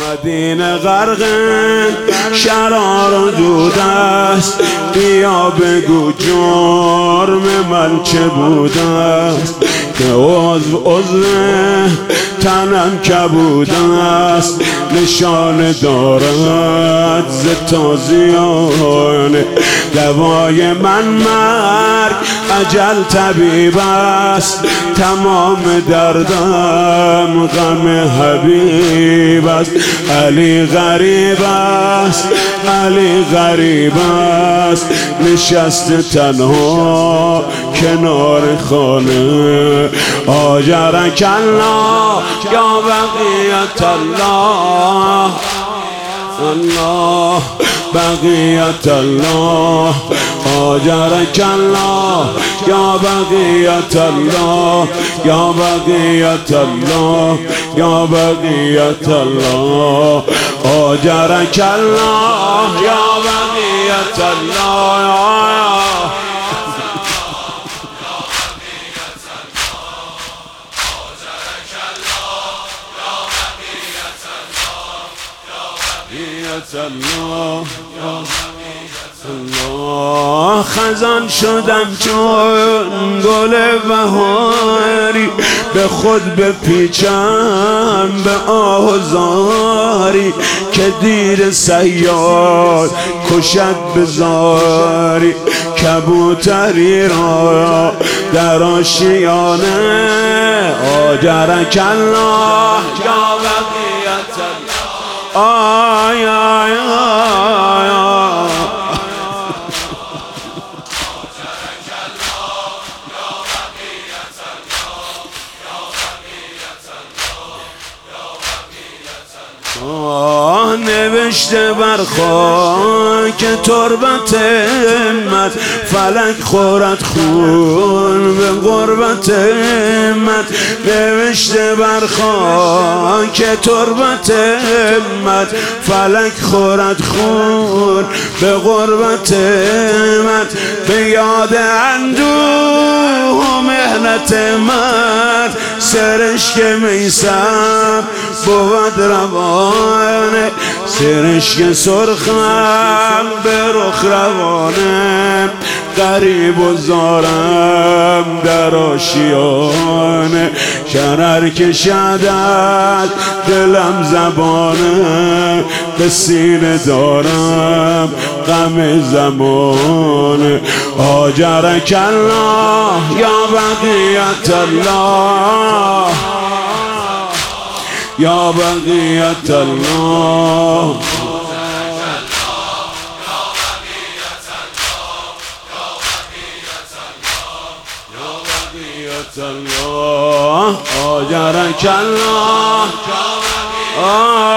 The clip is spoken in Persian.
مدینه غرق شرار و دود است، بیا بگو جرم من چه بوده است، که عضو تنم کبود است، نشان دارد ز تازیانه، دوای من مرگ اجل طبیب است، تمام دردم غم حبیب است، علی غریب است، علی غریب است، نشسته تنها کنار خانه، آجرک الله یا بقیت الله، الله بقیت الله، آجرک الله یا بقیت الله، یا بقیت الله، یا بقیت الله، آجرک الله یا بقیت الله. الله خزان شدم چون گل بهاری، به خود بپیچم به آه و زاری، که دیر صیاد کشد بزاری، کبوتری را در آشیانه، آجرک الله یا بقیت الله. آی آی آی نوشته بر خاک تربت من، فلک خورد خون به غربت من، نوشته بر خاک تربت من، فلک خورد خون به غربت من، به یاد اندوه و مهنت من، سرشک میسم بود روانه، سرشک سرخم به رخ روانه، غریب و زارم در آشیانه، شرر کشد دلم زبانه، به سینه دارم غم زمانه، آجرک الله یا بقیت الله، یا بقیت الله، آجرک الله.